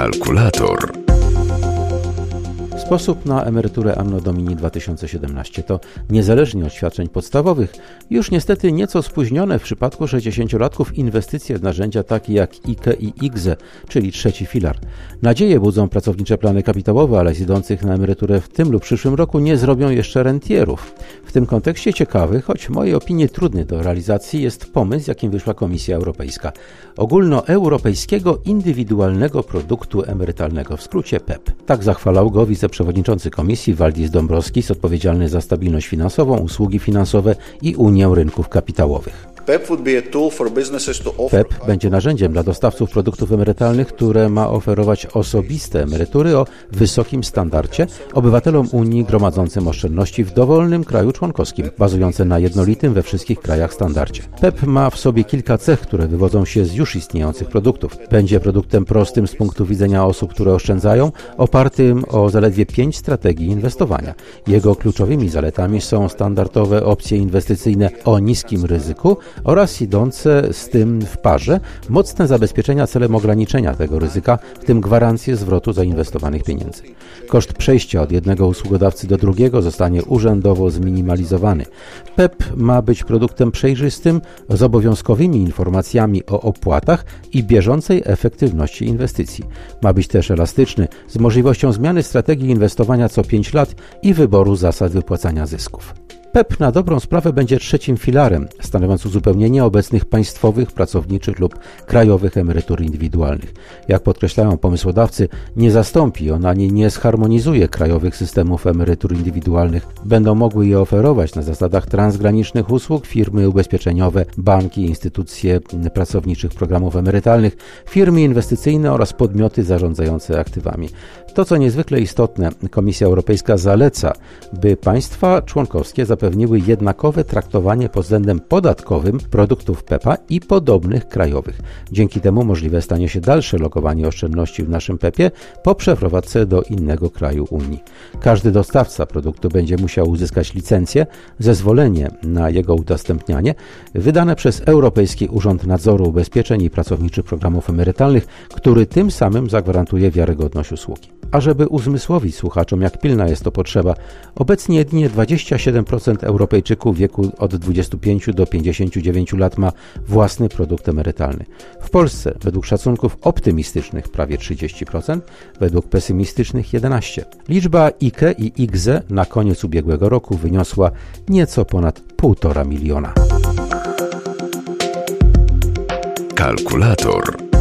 Kalkulator. Sposób na emeryturę Anno Domini 2017 to, niezależnie od świadczeń podstawowych, już niestety nieco spóźnione w przypadku 60-latków inwestycje w narzędzia takie jak IKE i IGZE, czyli trzeci filar. Nadzieje budzą pracownicze plany kapitałowe, ale z idących na emeryturę w tym lub przyszłym roku nie zrobią jeszcze rentierów. W tym kontekście ciekawy, choć w mojej opinii trudny do realizacji, jest pomysł, jakim wyszła Komisja Europejska. Ogólnoeuropejskiego Indywidualnego Produktu Emerytalnego, w skrócie PEP. Tak zachwalał go wiceprzewodniczący Komisji Valdis Dombrovskis, odpowiedzialny za stabilność finansową, usługi finansowe i Unię Rynków Kapitałowych. PEP będzie narzędziem dla dostawców produktów emerytalnych, które ma oferować osobiste emerytury o wysokim standardzie obywatelom Unii gromadzącym oszczędności w dowolnym kraju członkowskim, bazujące na jednolitym we wszystkich krajach standardzie. PEP ma w sobie kilka cech, które wywodzą się z już istniejących produktów. Będzie produktem prostym z punktu widzenia osób, które oszczędzają, opartym o zaledwie 5 strategii inwestowania. Jego kluczowymi zaletami są standardowe opcje inwestycyjne o niskim ryzyku oraz idące z tym w parze mocne zabezpieczenia celem ograniczenia tego ryzyka, w tym gwarancję zwrotu zainwestowanych pieniędzy. Koszt przejścia od jednego usługodawcy do drugiego zostanie urzędowo zminimalizowany. PEP ma być produktem przejrzystym, z obowiązkowymi informacjami o opłatach i bieżącej efektywności inwestycji. Ma być też elastyczny, z możliwością zmiany strategii inwestowania co 5 lat i wyboru zasad wypłacania zysków. PEP na dobrą sprawę będzie trzecim filarem, stanowiąc uzupełnienie obecnych państwowych, pracowniczych lub krajowych emerytur indywidualnych. Jak podkreślają pomysłodawcy, nie zastąpi on ani nie zharmonizuje krajowych systemów emerytur indywidualnych. Będą mogły je oferować na zasadach transgranicznych usług firmy ubezpieczeniowe, banki, instytucje pracowniczych programów emerytalnych, firmy inwestycyjne oraz podmioty zarządzające aktywami. To, co niezwykle istotne, Komisja Europejska zaleca, by państwa członkowskie zapewniły jednakowe traktowanie pod względem podatkowym produktów PEP-a i podobnych krajowych. Dzięki temu możliwe stanie się dalsze lokowanie oszczędności w naszym PEP-ie po przeprowadzce do innego kraju Unii. Każdy dostawca produktu będzie musiał uzyskać licencję, zezwolenie na jego udostępnianie, wydane przez Europejski Urząd Nadzoru Ubezpieczeń i Pracowniczych Programów Emerytalnych, który tym samym zagwarantuje wiarygodność usługi. A żeby uzmysłowić słuchaczom, jak pilna jest to potrzeba, obecnie jedynie 27% Europejczyków w wieku od 25 do 59 lat ma własny produkt emerytalny. W Polsce według szacunków optymistycznych prawie 30%, według pesymistycznych 11%. Liczba IKE i IGZE na koniec ubiegłego roku wyniosła nieco ponad 1,5 miliona. Kalkulator.